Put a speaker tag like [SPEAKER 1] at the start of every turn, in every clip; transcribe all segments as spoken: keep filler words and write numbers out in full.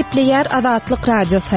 [SPEAKER 1] Gepleyer Azatlyk Radiosu.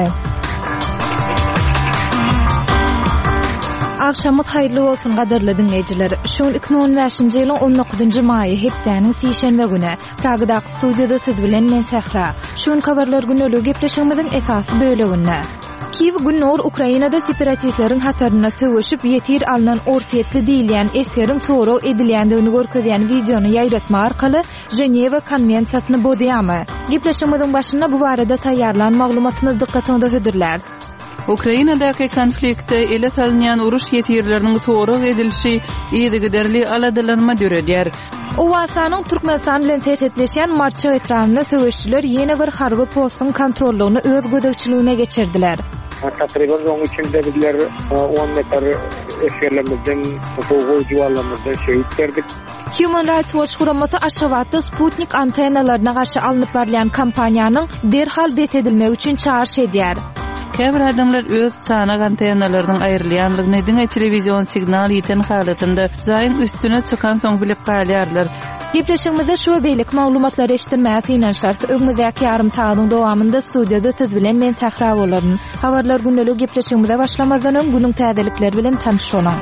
[SPEAKER 1] Akşamyz haýyrly bolsun gaderli dinleýijiler. Şol iki bin on beşinji ýylyň on dokuzunjy maýy hepdeniň sişenbe güni. Pragada studiýada siz bilen men Sehra. Şol kabarlar günlük gepleşigimiziň esasy böleginde. Kiýew Günnor Ukrainada separatistleriň hatarına söwüşip ýetir alınan orfiýetli diýilýän eseriň soraw edilýändigini görkezýän videony ýaýratma arkaly Ženewa konwensiýasyny bodýamy. Gepleşigimiziň başynda bu barada taýýarlan maglumatymyz dikkatiňizde hödürler.
[SPEAKER 2] Ukrainadaky konfliktde ele salynýan uruş ýetirleriniň soraw edilişi ýetigiderli aladylanma döredýär.
[SPEAKER 1] Owasanyň Türkmenistan bilen serhetleşýän marça etrafynda söwüşçüler ýene bir harby postyň kontrollugyny öz gödäkçiligine geçirdiler.
[SPEAKER 3] Takriban onun içinde bizler on metr eskerlerimizden, soğuk civarlarımızdan şehit verdik.
[SPEAKER 1] Human Rights Watch guraması Aşgabatda Sputnik antennalaryna garşy alınıp barlayan kampaniýanyň derhal betedilmek üçin çağırş edýär.
[SPEAKER 2] Käbir adamlar öz çanak antennalarynyň aýrylýanlygyny diňe telewizion signal ýeten halatynda zaýyn üstüne çykan soň bilip galýarlar.
[SPEAKER 1] Gepleşigimizde şu beýlik maglumatlar eşitdirmäsi inen şart. Öňümüzdäki ýarym saýatyň dowamynda studiýada siz bilen men Sehra bolaryn. Habarlar günlük gepleşigimize başlamazdan öň günüň täzelikleri bilen tanış bolan.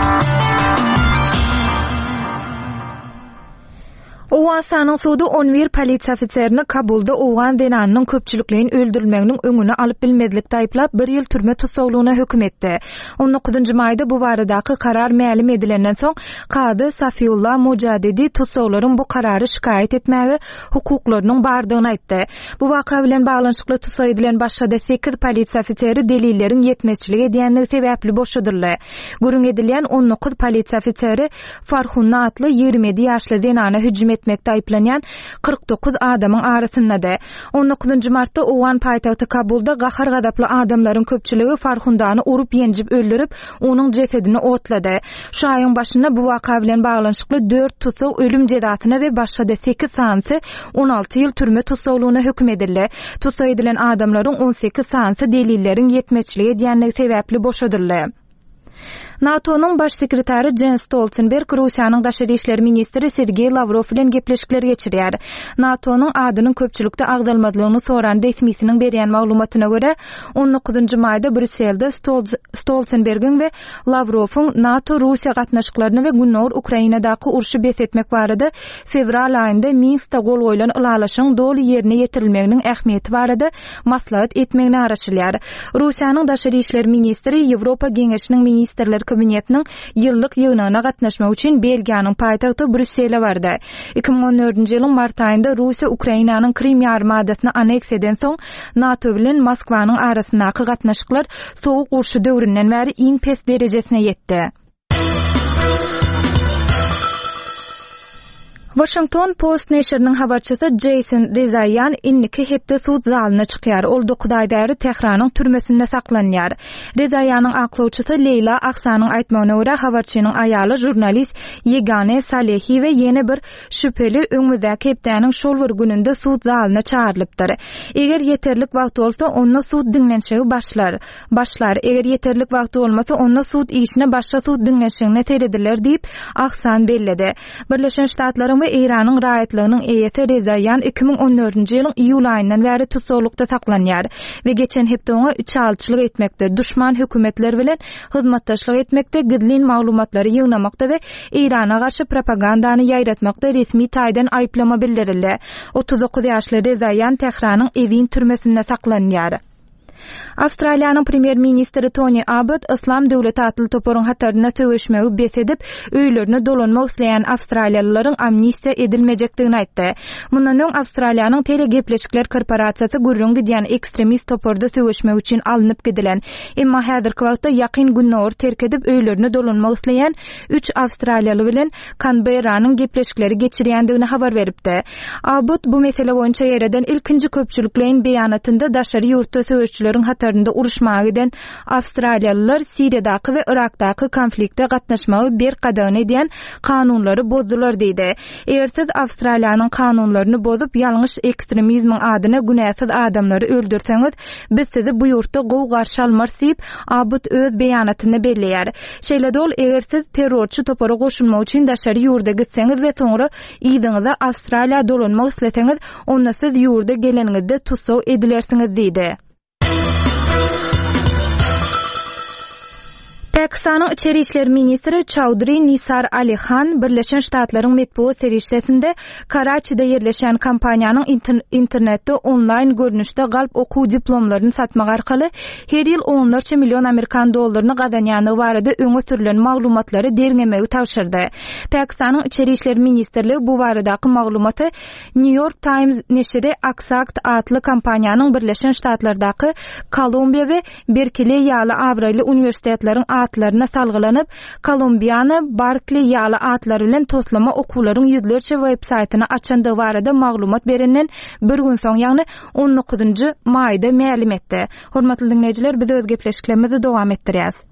[SPEAKER 1] Owasanyň suwdy on bir polisiýa ofiserini Kabulda owgan denanyň köpçülikliğin öldürilmeginiň öňüne alyp bilmezlikde aýplap bir ýyl türme tutsaglygyna hökm etdi. on dokuzunjy maýda bu baradaky karar mälim edilenden soň Kady Safiullah Mujadidi tutsaklaryň bu karary şikaýet etmäge hukuklarynyň bardygyny aýtdy. Bu waka bilen baglanşykly tutsak edilen başga sekiz polisiýa ofiseri delilleriň ýetmezçiligi edýändigi sebäpli boşadyrlar. Gürün edilýän on dokuz polisiýa ofiseri Farhunna atly ýigirme yedi ýaşly denana hüjüm etmekde aýplanýan kırk dokuz adamyň arasynda. on dokuzunjy martda Owan paýtagty Kabulda gahar gadaply adamlaryň köpçüligi Farhundany urup ýenjip öldürip onuň jesedini otlady. Şu aýyň başynda bu waka bilen baglanşykly dört tutsak ölüm jezatyna we başga da sekiz sansy on alty ýyl türme tutsaklygyna hökm edildi. Tutsak edilen adamlaryň on sekiz sansy delilleriň ýetmezçiligi edýändigi sebäpli boşadyrlar. NATO'nun baş sekretary Jens Stoltenberg Russiýanyň daşary işleri ministri Sergey Lavrov bilen gepleşikler geçirýär. NATO'nun adynyň köpçülükde agdalmadlygyny soran resmisiniň berýän maglumatyna görä on dokuzunjy maýda Brüsselde Stoltenbergiň we Lavrowyň NATO Russiýa gatnaşyklaryny we Günnor Ukrainadaky uruşy besetmek barada fevral aýynda Minskde gol goýulan ulalaşyň doly ýerine ýetirilmeginiň ähmiýeti barada maslahat etmegini araşdyrýar. Russiýanyň daşary işleri ministri Ýewropa Geňeşiniň ministrler kabinetiniň ýyllyk ýygynyna gatnaşmak üçin Belgiýanyň paýtagty Brüssele bardy. iki bin on dördünjy ýylyň mart aýynda Russiýa Ukrainanyň Krim ýarymadasyny aneks eden soň NATO bilen Moskwanyň arasyndaky gatnaşyklar sowuk urşy döwründen bäri iň pes derejesine ýetdi. Washington Post neşriniň habarçysy Jason Rezaian inniki hepde sud zalyna çykýar. Ol dokuz aý bäri Tehranyň türmesinde saklanýar. Rezaianyň aklawçysy Leyla Aksanyň aýtmagyna görä habarçynyň aýaly jurnalist Yegane Salehi we ýene bir şüpheli öňümüzdäki hepdeniň şol bir gününde sud zalyna çağırlypdyr. Eger ýeterlik wagt bolsa, onda sud dinlenşigi başlar. Başlar. Eger ýeterlik wagt bolmasa, onda sud işine başga sud dinlenşigine terediler diýip Aksan belledi. Birleşen Ştatlaryň Iranyň raýatlygynyň eýeti Rezaian iki bin on dördünjy ýylyň iýul aýyndan bäri tutsaklykda saklanýar we geçen hepde oňa üç alçylyk etmekde, düşman hökümetler bilen hyzmatdaşlyk etmekde, gidlin maglumatlary ýygnamakda we Irana garşy propagandany ýaýratmakda resmi taýdan aýplama bildirildi. otuz dokuz ýaşly Rezaian Tehranyň Evin türmesinde saklanýar. Awstraliýanyň premier ministri Tony Abbott İslam döwleti atly toporyň hataryna söwüşmegi besedip öýlerini dolanmak isleýän Awstraliýalylaryň amnistiýa edilmejekdigini aýtdy. Mundan öň Awstraliýanyň telegepleşikler korporasiýasy gürrüň gidýän ekstremist toporda söwüşmek üçin alınıp gidilen, emma häzirki wagtda ýakyn Günnor terk edip öýlerini dolanmak isleýän üç Awstraliýaly bilen Canberranyň gepleşikleri geçirýändigini habar beripdi. Abbott bu mesele boýunça ýerden ilkinji köpçüliklerin beýanatynda daşary ýurtda söwüşçüler Olaryň hatarynda uruşmagy giden Awstraliýalylar Siriýadaky we Irakdaky konfliktde gatnaşmagy bir gadany edýän kanunlary bozdular diýdi. Eger siz Awstraliýanyň kanunlaryny bozup ýalňyş ekstremizmiň adyna günäsiz adamlary öldürseňiz, biz sizi bu ýurtda gowy garşy almar diýip Abut öz beýanatyny belleýär. Şeýle ol, eger siz terrorçy topara goşulmak üçin daşary ýurda gitseňiz we soňra ýygyňyza Awstraliýa dolanmak isleseňiz, onda siz ýurda geleningizde tutsaw edilersiňiz diýdi. Pakistanyň Içeri işler ministri Chaudhry Nisar Ali Khan Birleşen Ştatlaryň metbuat serişdesinde Karachi'de yerleşen kampaniýanyň inter- internetde online görnüşde galp okuw diplomlaryny satmak arkaly her ýyl onlarça milyon Amerikan dollaryny gazanýany barada öňe sürülen maglumatlary derlemegi tapşyrdy. Pakistanyň Içeri işler ministrligi bu baradaky maglumaty New York Times neşri Aksakt adly kampaniýanyň Birleşen Ştatlardaky Kolumbiya we Berkeley ýaly Avraýly universitetlaryň atlaryna salgylanyp, Kolumbiýany, Berkeley ýaly atlary bilen toslama okuwlaryň ýüzlerçe websaytyny açandy barada maglumat berenden bir gün soň, ýagny on dokuzunjy maýda ma'lum etdi. Hormatly dinleýijiler, biz öz gepleşiklerimizi dowam etdirýäs.